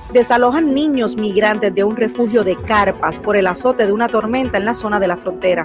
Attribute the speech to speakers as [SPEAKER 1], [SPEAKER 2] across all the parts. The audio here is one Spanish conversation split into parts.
[SPEAKER 1] Desalojan niños migrantes de un refugio de carpas por el azote de una tormenta en la zona de la frontera.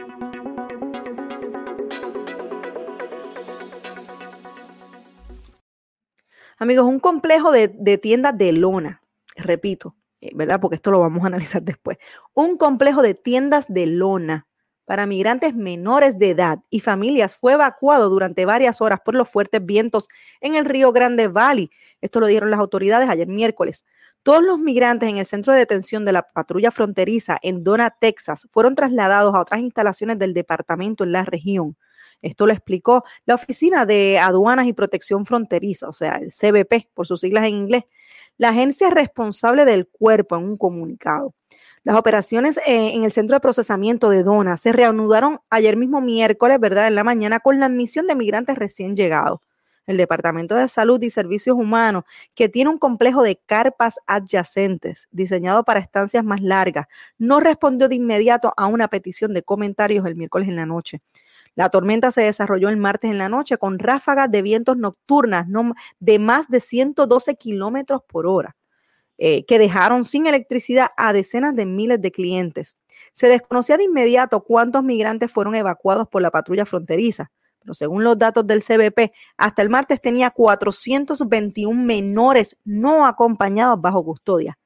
[SPEAKER 1] Amigos, un complejo de tiendas de lona, repito, ¿verdad? Porque esto lo vamos a analizar después. Un complejo de tiendas de lona para migrantes menores de edad y familias fue evacuado durante varias horas por los fuertes vientos en el Río Grande Valley. Esto lo dijeron las autoridades ayer miércoles. Todos los migrantes en el centro de detención de la patrulla fronteriza en Donna, Texas, fueron trasladados a otras instalaciones del departamento en la región. Esto lo explicó la Oficina de Aduanas y Protección Fronteriza, o sea, el CBP, por sus siglas en inglés, la agencia responsable del cuerpo en un comunicado. Las operaciones en el centro de procesamiento de Donna se reanudaron ayer mismo miércoles, ¿verdad?, en la mañana con la admisión de migrantes recién llegados. El Departamento de Salud y Servicios Humanos, que tiene un complejo de carpas adyacentes diseñado para estancias más largas, no respondió de inmediato a una petición de comentarios el miércoles en la noche. La tormenta se desarrolló el martes en la noche con ráfagas de vientos nocturnas de más de 112 kilómetros por hora, que dejaron sin electricidad a decenas de miles de clientes. Se desconocía de inmediato cuántos migrantes fueron evacuados por la patrulla fronteriza, pero según los datos del CBP, hasta el martes tenía 421 menores no acompañados bajo custodia.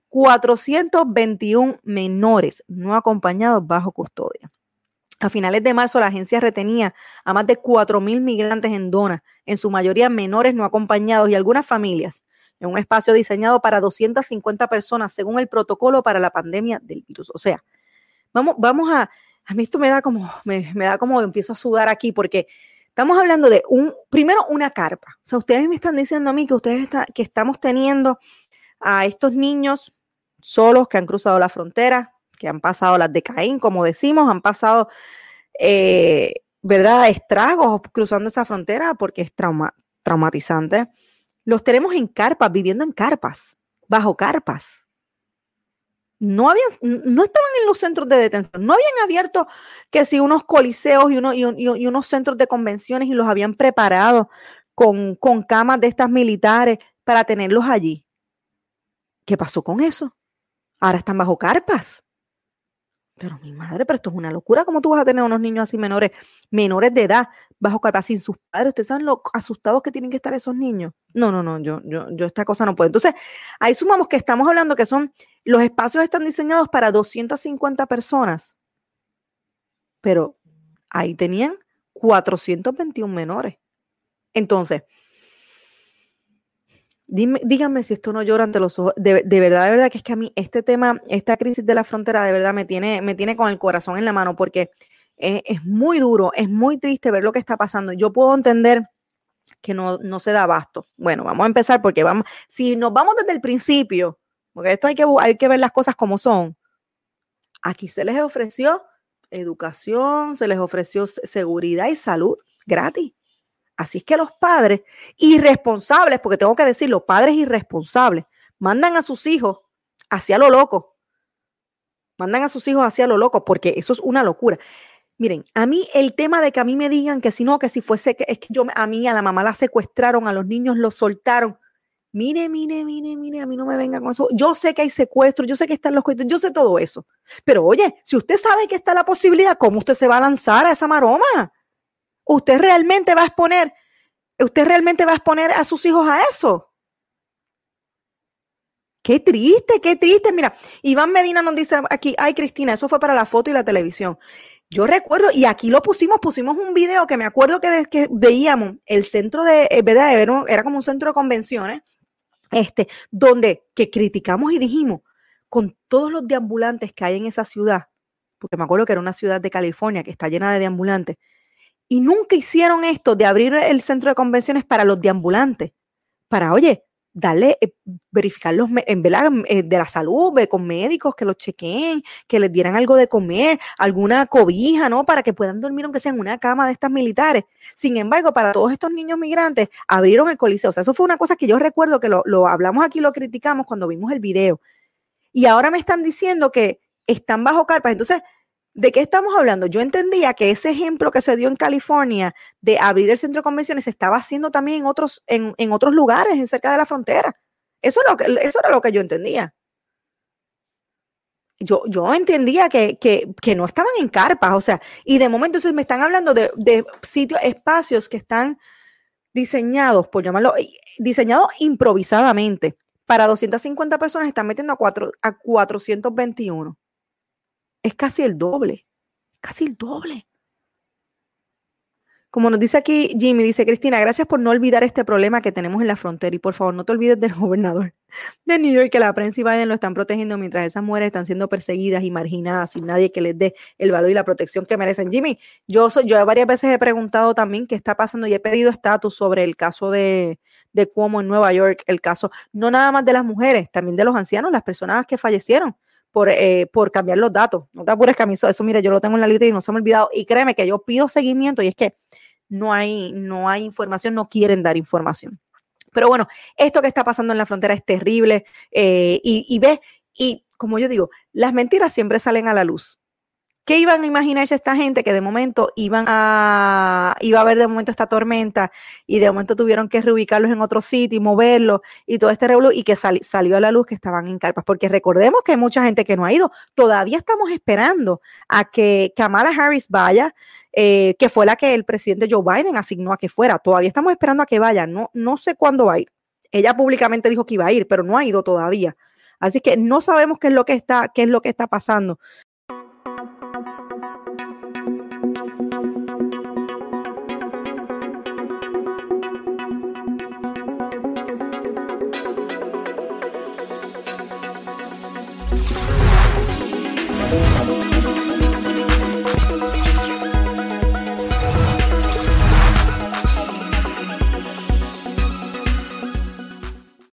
[SPEAKER 1] 421 menores no acompañados bajo custodia. A finales de marzo, la agencia retenía a más de 4,000 migrantes en Donna, en su mayoría menores no acompañados y algunas familias, en un espacio diseñado para 250 personas según el protocolo para la pandemia del virus. O sea, vamos a mí esto me da como empiezo a sudar aquí porque estamos hablando de primero una carpa. O sea, ustedes me están diciendo a mí que estamos teniendo a estos niños solos que han cruzado la frontera, que han pasado las de Caín, como decimos, han pasado, ¿verdad?, estragos cruzando esa frontera porque es traumatizante. Los tenemos en carpas, viviendo en carpas, bajo carpas. No estaban en los centros de detención, no habían abierto que si unos coliseos y unos centros de convenciones y los habían preparado con camas de estas militares para tenerlos allí. ¿Qué pasó con eso? Ahora están bajo carpas. Pero mi madre, pero esto es una locura. ¿Cómo tú vas a tener unos niños así menores de edad bajo carpas sin sus padres? ¿Ustedes saben lo asustados que tienen que estar esos niños? No, yo esta cosa no puedo. Entonces, ahí sumamos que estamos hablando que los espacios están diseñados para 250 personas, pero ahí tenían 421 menores. Entonces, díganme si esto no llora ante los ojos. De verdad que es que a mí este tema, esta crisis de la frontera, de verdad me tiene con el corazón en la mano porque es muy duro, es muy triste ver lo que está pasando. Yo puedo entender que no se da abasto. Bueno, vamos a empezar porque si nos vamos desde el principio, porque esto hay que ver las cosas como son. Aquí se les ofreció educación, se les ofreció seguridad y salud gratis. Así es que los padres irresponsables, porque tengo que decir, los padres irresponsables, mandan a sus hijos hacia lo loco. Porque eso es una locura. Miren, a mí el tema de que a mí me digan que si a mí a la mamá la secuestraron, a los niños los soltaron. Mire, a mí no me venga con eso. Yo sé que hay secuestros, yo sé que están los coitos, yo sé todo eso. Pero oye, si usted sabe que está la posibilidad, ¿cómo usted se va a lanzar a esa maroma? ¿Usted realmente va a exponer a sus hijos a eso? Qué triste. Mira, Iván Medina nos dice aquí, ay, Cristina, eso fue para la foto y la televisión. Yo recuerdo, y aquí lo pusimos un video que me acuerdo que veíamos el centro era como un centro de convenciones, donde que criticamos y dijimos, con todos los deambulantes que hay en esa ciudad, porque me acuerdo que era una ciudad de California que está llena de deambulantes, y nunca hicieron esto de abrir el centro de convenciones para los deambulantes, para, oye, darle, verificarlos de la salud, con médicos que los chequeen, que les dieran algo de comer, alguna cobija, ¿no? Para que puedan dormir aunque sea en una cama de estas militares. Sin embargo, para todos estos niños migrantes, abrieron el coliseo. O sea, eso fue una cosa que yo recuerdo que lo hablamos aquí, lo criticamos cuando vimos el video. Y ahora me están diciendo que están bajo carpas. Entonces, ¿de qué estamos hablando? Yo entendía que ese ejemplo que se dio en California de abrir el centro de convenciones se estaba haciendo también en otros lugares cerca de la frontera. Eso era lo que yo entendía. Yo entendía que no estaban en carpas, o sea, y de momento entonces me están hablando de sitios, espacios que están diseñados, por llamarlo, diseñados improvisadamente. Para 250 personas están metiendo a 421. Es casi el doble, casi el doble. Como nos dice aquí Jimmy, dice Cristina, gracias por no olvidar este problema que tenemos en la frontera y por favor no te olvides del gobernador de New York, que la prensa y Biden lo están protegiendo mientras esas mujeres están siendo perseguidas y marginadas sin nadie que les dé el valor y la protección que merecen. Jimmy, yo varias veces he preguntado también qué está pasando y he pedido estatus sobre el caso de Cuomo en Nueva York, el caso no nada más de las mujeres, también de los ancianos, las personas que fallecieron por cambiar los datos. No te apures, Camiso, eso mira, yo lo tengo en la lista y no se me ha olvidado y créeme que yo pido seguimiento y es que no hay información, no quieren dar información. Pero bueno, esto que está pasando en la frontera es terrible y ves, y como yo digo, las mentiras siempre salen a la luz. ¿Qué iban a imaginarse esta gente que de momento iba a haber de momento esta tormenta y de momento tuvieron que reubicarlos en otro sitio y moverlos y todo este revolú y que salió a la luz que estaban en carpas? Porque recordemos que hay mucha gente que no ha ido. Todavía estamos esperando a que Kamala Harris vaya, que fue la que el presidente Joe Biden asignó a que fuera. Todavía estamos esperando a que vaya. No sé cuándo va a ir. Ella públicamente dijo que iba a ir, pero no ha ido todavía. Así que no sabemos qué es lo que está pasando.